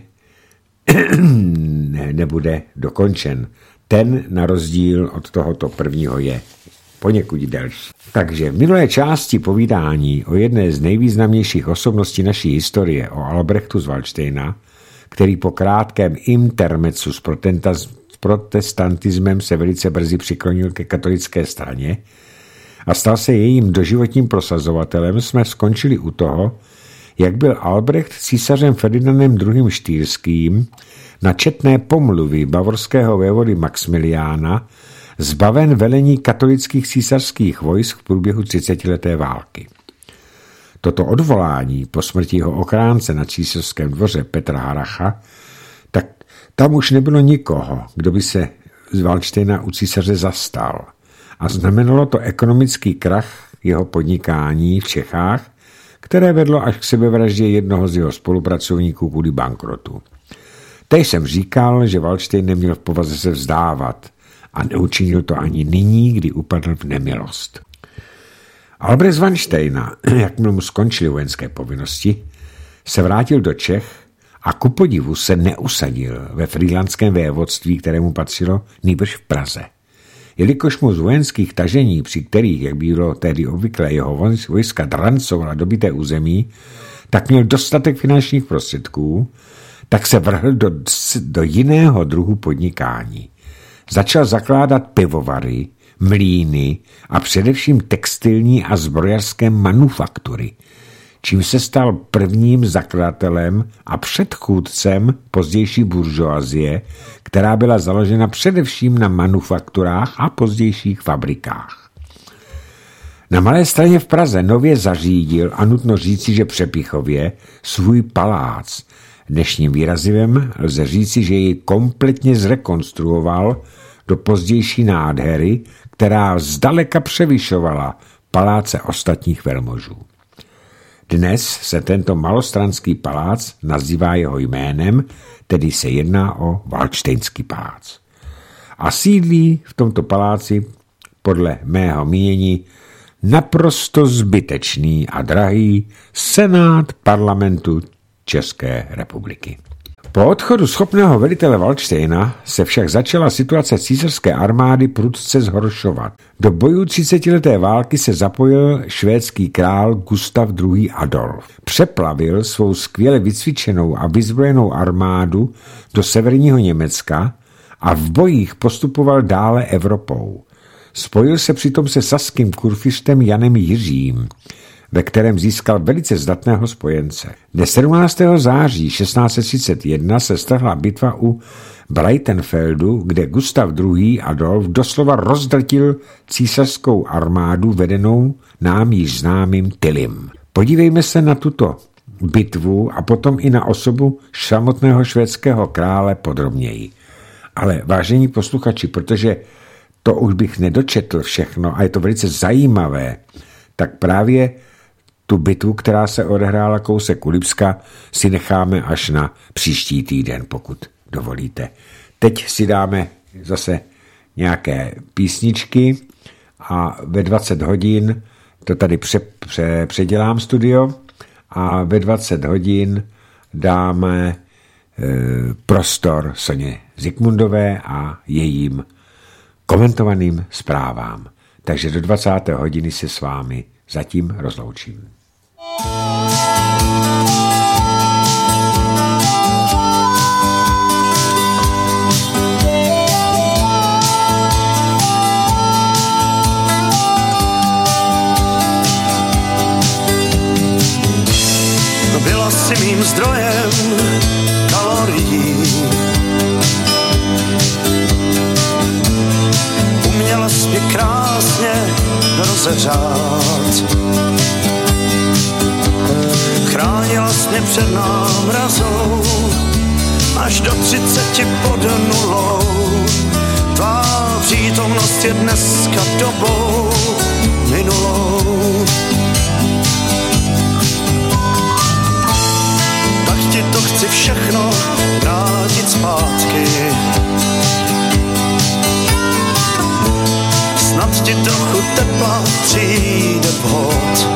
ne, nebude dokončen. Ten na rozdíl od tohoto prvního je poněkud delší. Takže v minulé části povídání o jedné z nejvýznamnějších osobností naší historie, o Albrechtu z Valdštejna, který po krátkém intermezzu s protestantismem se velice brzy přiklonil ke katolické straně a stal se jejím doživotním prosazovatelem, jsme skončili u toho, jak byl Albrecht císařem Ferdinandem druhým. štýrským na četné pomluvy bavorského vévody Maxmiliána zbaven velení katolických císařských vojsk v průběhu třicetileté války. Toto odvolání po smrti jeho ochránce na císařském dvoře Petra Haracha, tak tam už nebylo nikoho, kdo by se z Valdštejna u císaře zastal. A znamenalo to ekonomický krach jeho podnikání v Čechách, které vedlo až k sebevraždě jednoho z jeho spolupracovníků kvůli bankrotu. Teď jsem říkal, že Valdštejn neměl v povaze se vzdávat a neučinil to ani nyní, kdy upadl v nemilost. Albrecht z Valdštejna, jakmile mu skončily vojenské povinnosti, se vrátil do Čech a ku podivu se neusadil ve frýdlantském vévodství, kterému patřilo, nýbrž v Praze. Jelikož mu z vojenských tažení, při kterých, jak bylo tehdy obvykle, jeho vojska drancovala dobyté území, tak měl dostatek finančních prostředků, tak se vrhl do, do jiného druhu podnikání. Začal zakládat pivovary, mlýny a především textilní a zbrojařské manufaktury, čím se stal prvním zakladatelem a předchůdcem pozdější buržoazie, která byla založena především na manufakturách a pozdějších fabrikách. Na Malé Straně v Praze nově zařídil, a nutno říci, že přepichově, svůj palác. Dnešním výrazivem lze říci, že ji kompletně zrekonstruoval do pozdější nádhery, která zdaleka převyšovala paláce ostatních velmožů. Dnes se tento malostranský palác nazývá jeho jménem, tedy se jedná o Valdštejnský palác. A sídlí v tomto paláci podle mého mínění naprosto zbytečný a drahý senát parlamentu České republiky. Po odchodu schopného velitele Valdštejna se však začala situace císařské armády prudce zhoršovat. Do bojů třicetileté války se zapojil švédský král Gustav druhý. Adolf. Přeplavil svou skvěle vycvičenou a vyzbrojenou armádu do severního Německa a v bojích postupoval dále Evropou. Spojil se přitom se saským kurfiřtem Janem Jiřím, ve kterém získal velice zdatného spojence. Dne sedmnáctého září šestnáct set třicet jedna se strhla bitva u Breitenfeldu, kde Gustav druhý. Adolf doslova rozdrtil císařskou armádu vedenou nám již známým Tillim. Podívejme se na tuto bitvu a potom i na osobu samotného švédského krále podrobněji. Ale vážení posluchači, protože to už bych nedočetl všechno a je to velice zajímavé, tak právě tu bitvu, která se odehrála kousek u Lipska, si necháme až na příští týden, pokud dovolíte. Teď si dáme zase nějaké písničky a ve dvacet hodin to tady pře, pře, předělám studio a ve dvacet hodin dáme e, prostor Soně Zikmundové a jejím komentovaným zprávám. Takže do dvacáté hodiny se s vámi zatím rozloučím. Byla si mým zdrojem kalorií, uměla jsi mě krásně rozeřát, chránila jsi mě před námrazou až do třiceti pod nulou. Tvá přítomnost je dneska dobou minulou. Tak ti to chci všechno vrátit zpátky, snad ti trochu tepla přijde vhod.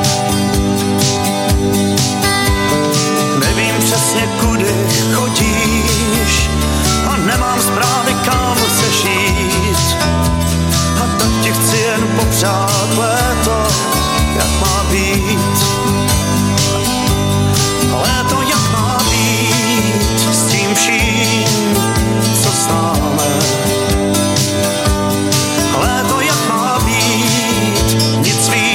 Nevím přesně, kudy chodíš a nemám zprávy, kam chceš jít. A tak ti chci jen popřát léto, jak má být. Léto, jak má být, s tím vším, co známe. Léto, jak má být, nic víc.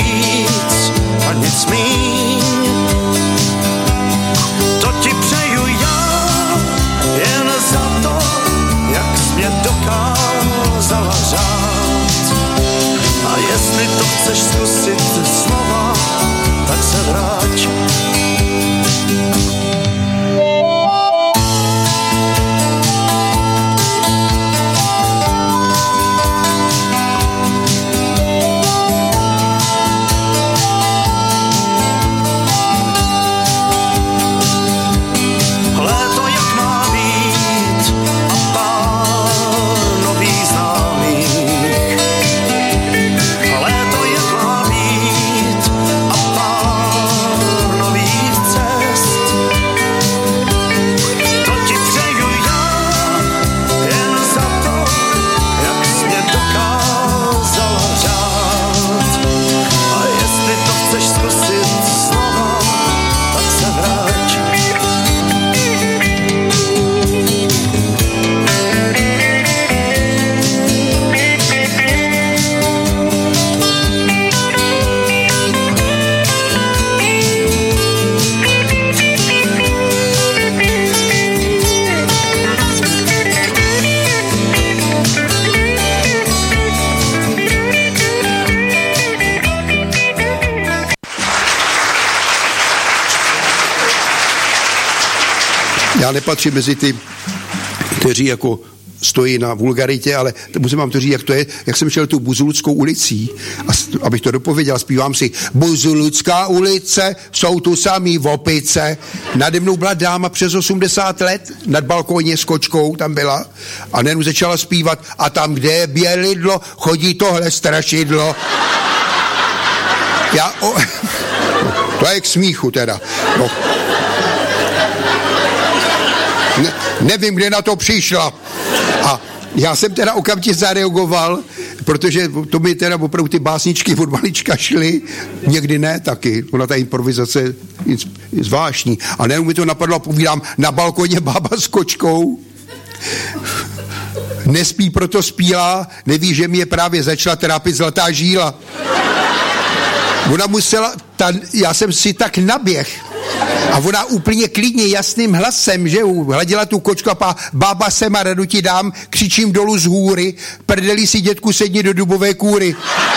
Já nepatřím mezi ty, kteří jako stojí na vulgaritě, ale musím vám to říct, jak to je, jak jsem šel tu Buzuludskou ulicí, a, abych to dopověděl, zpívám si Buzuludská ulice, jsou tu samý opice. Nade mnou byla dáma přes osmdesát let, nad balkóně s kočkou tam byla, a nejenom začala zpívat, a tam, kde je bělidlo, chodí tohle strašidlo. Já, o, to je k smíchu teda. No. Ne, nevím, kde na to přišla. A já jsem teda okamžitě zareagoval, protože to mi teda opravdu ty básničky od malička šly, někdy ne taky. Ona ta improvizace je zvláštní. A nejenom mi to napadlo a povídám, na balkoně bába s kočkou. Nespí, proto spílá, neví, že mi je právě začala trápit zlatá žíla. Ona musela, ta, já jsem si tak naběh, a ona úplně klidně jasným hlasem, že hladila tu kočku a pá, bába sem a radu ti dám, křičím dolů z hůry, prdeli si dětku, sedni do dubové kůry.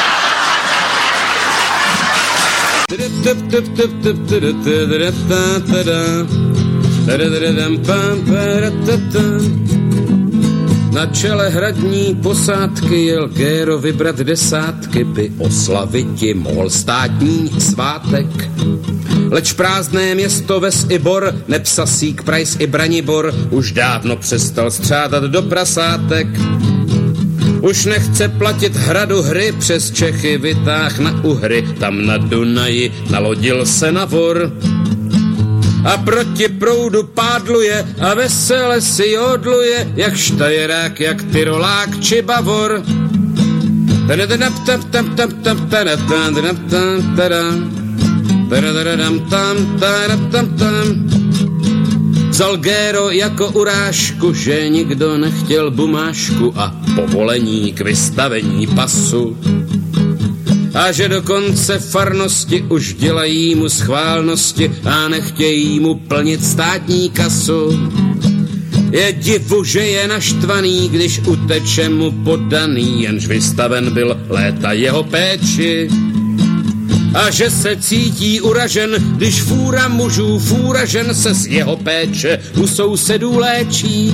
Na čele hradní posádky jel Géro vybrat desátky, by oslaviti mohl státní svátek. Leč prázdné město ves i bor, Nepsasík, Price i Branibor, už dávno přestal střádat do prasátek. Už nechce platit hradu hry, přes Čechy vytáh na Uhry, tam na Dunaji nalodil se na vor. A proti proudu pádluje a vesele si jodluje, jak štajerák, jak tyrolák či bavor. Vzal Géro jako urážku, že nikdo nechtěl bumášku a povolení k vystavení pasu. A že dokonce farnosti už dělají mu schválnosti a nechtějí mu plnit státní kasu. Je divu, že je naštvaný, když uteče mu podaný, jenž vystaven byl léta jeho péči. A že se cítí uražen, když fůra mužů, fůra žen se z jeho péče u sousedů léčí.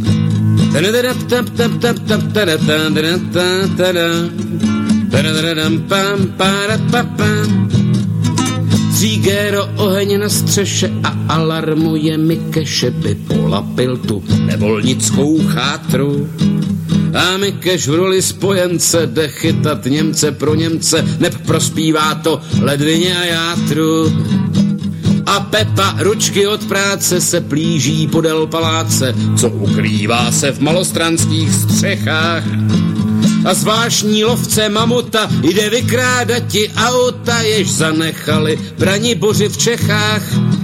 Zří Géro oheň na střeše a alarmuje Mikeše, by polapil tu nevolnickou chátru. A Mikeš v roli spojence jde chytat Němce pro Němce, neb prospívá to ledvině a játru. A Pepa ručky od práce se plíží podél paláce, co ukrývá se v malostranských střechách. A zvláštní lovce mamuta jde vykrádati auta, jež zanechali Braniboři v Čechách.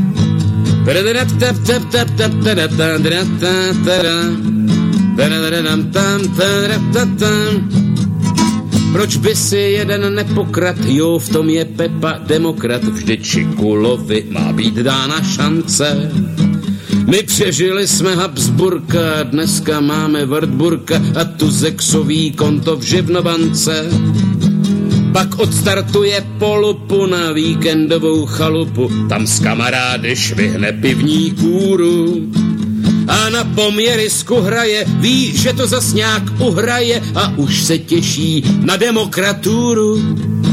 Proč by si jeden nepokrat, jo, v tom je Pepa demokrat, vždyť Čikulovi má být dána šance. My přežili jsme Habsburka, dneska máme Wartburka a tu Zexový konto v živnobance. Pak odstartuje polupu na víkendovou chalupu, tam s kamarády švihne pivní kůru. A na poměrisku hraje, ví, že to zas nějak uhraje a už se těší na demokraturu.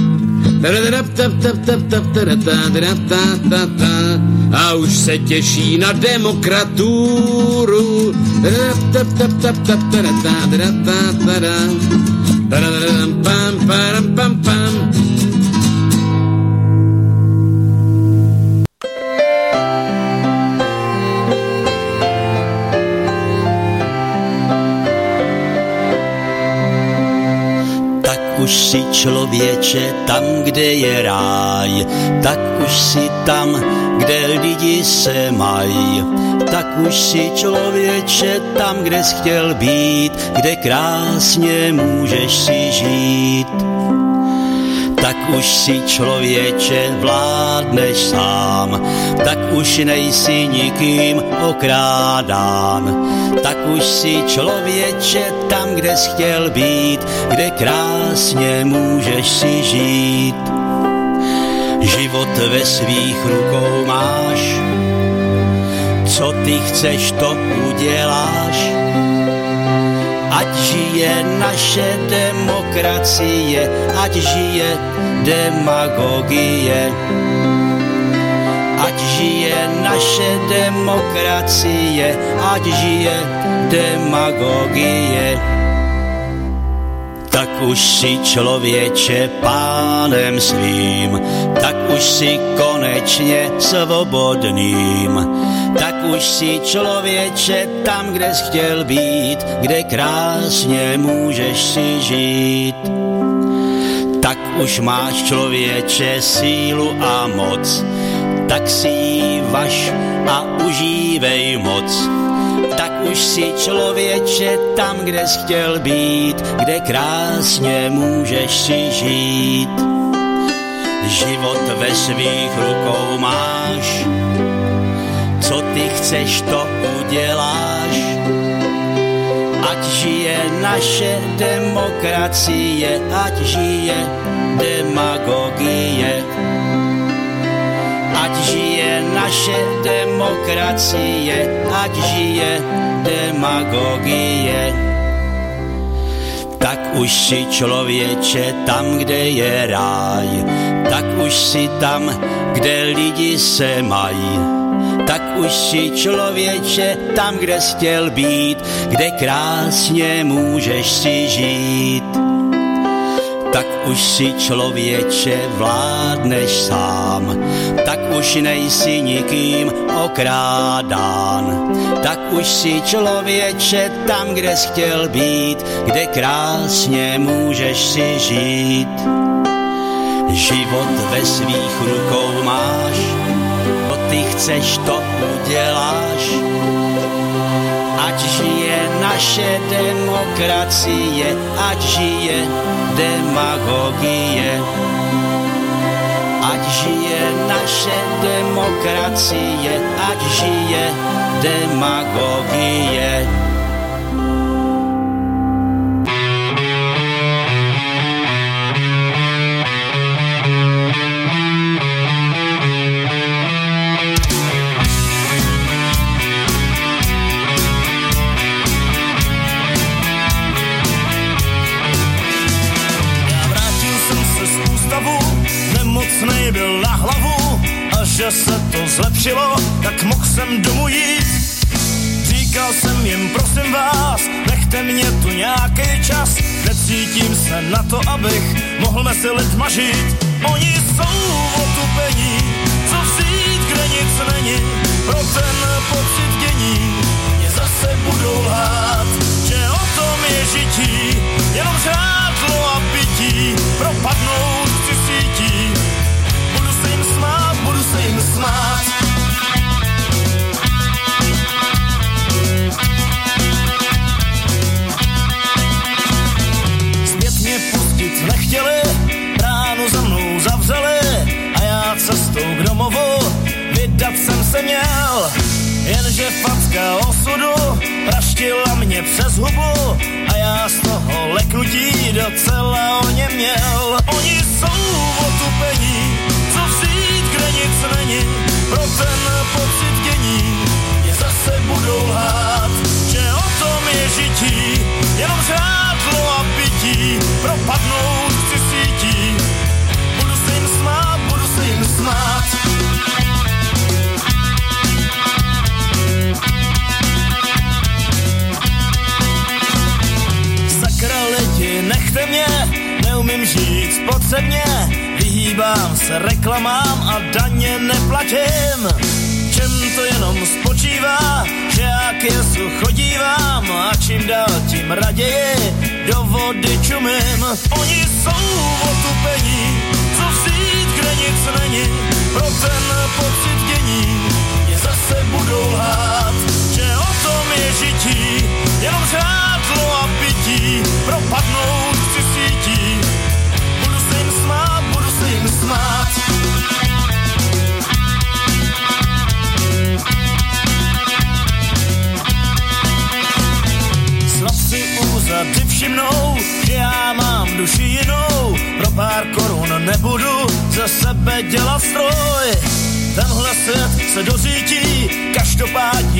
A už se těší na demokraturu. Už si člověče tam, kde je ráj, tak už si tam, kde lidi se mají. Tak už si člověče tam, kde jsi chtěl být, kde krásně můžeš si žít. Tak už si člověče vládneš sám, tak už nejsi nikým okrádán. Tak už si člověče tam, kde jsi chtěl být, kde krásně můžeš si žít. Život ve svých rukou máš, Co ty chceš, to uděláš. Ať žije naše demokracie, ať žije demagogie. Ať žije naše demokracie, ať žije demagogie. Tak už si člověče pánem svým, tak už si konečně svobodným. Tak už si člověče tam, kde jsi chtěl být, kde krásně můžeš si žít. Tak už máš člověče sílu a moc, tak si ji važ a užívej moc. Tak už si člověče tam, kde jsi chtěl být, kde krásně můžeš si žít. Život ve svých rukou máš, co ty chceš, to uděláš. Ať žije naše demokracie, ať žije demagogie. Ať žije naše demokracie, ať žije demagogie. Tak už si člověče tam, kde je ráj, tak už si tam, kde lidi se mají. Tak už si člověče tam, kde jsi chtěl být, kde krásně můžeš si žít. Tak už si člověče vládneš sám, tak už nejsi nikým okrádán. Tak už si člověče tam, kde jsi chtěl být, kde krásně můžeš si žít. Život ve svých rukou máš, co ty chceš, to uděláš. Ať žije naše demokracie, ať žije demagogie. Ať žije naše demokracie, ať žije demagogie. Byl na hlavu a že se to zlepšilo, tak mohl jsem domů jít. Říkal jsem jim, prosím vás, nechte mě tu nějaký čas, necítím se na to, abych mohl mezi lidma žít. Oni jsou otupení, co vzít, kde nic není, pro ten pocit dění mě zase budou lhát, že o tom je žití, jenom žrádlo a pití, propadnout chci sítí. Smát, budu se jim smát. Zpět mě pustit nechtěli, bránu za mnou zavřeli a já cestou k domovu vydat jsem se měl. Jenže facka osudu praštila mě přes hubu a já z toho leknutí docela o ně měl. Oni jsou otupení, co vzít, kde nic není, pro ten pocit dění mě zase budou lhát, že o tom je žití, jenom žrádlo a pití, propadnout chci sítí. Budu se jim smát, budu se jim smát. Sakra lidi, nechte mě, neumím žít spotřebně, vyhýbám se reklamám a daně neplatím. Čem to jenom spočívá, že já k jezu chodívám a čím dál tím raději do vody čumím. Oni jsou otupení, co vzít, kde nic není, pro ten pocit dění mě zase budou lhát, že o tom je žití, jenom žrádlo a pití, propadnout chci sítí. Budu se jim smát, budu se jim smát. Snad si úřady všimnou, že já mám duši jinou, pro pár korun nebudu ze sebe dělat stroj. Tenhle svět se dořítí, každopádně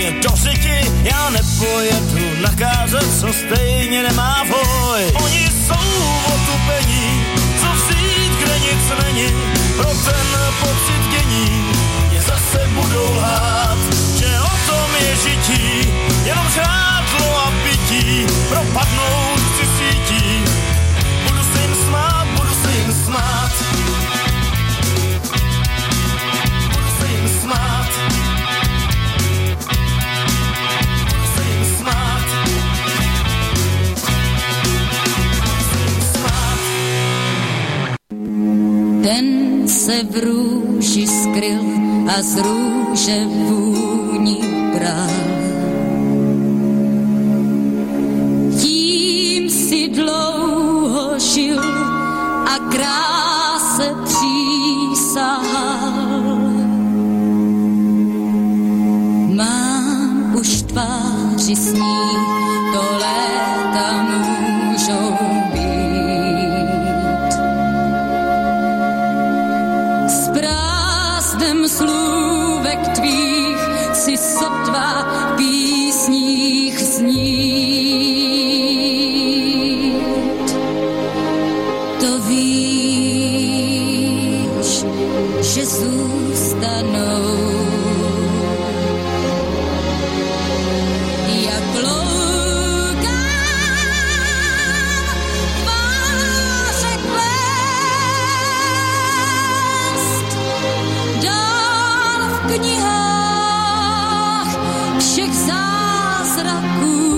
pojedu na káze, co stejně nemá voj. Oni jsou otupení, co vzít, kde nic není, pro ten pocit dění je zase budou lhát, že o tom je žití, jenom žrádlo a pití, propadnout si sítí. Budu se jim smát, budu se jim smát, budu se jim smát, budu se jim smát, budu se jim smát. Ten se v růži skryl a z růže vůni bral. Tím si dlouho žil a kráse přísahal. Mám už tváři s ní, to léta můžou být. S prázdnem slůvek tvých si sotva v písních znít. To víš, že zůstanou. Jak loukám tváře kvést, dál v knihách všech zázraků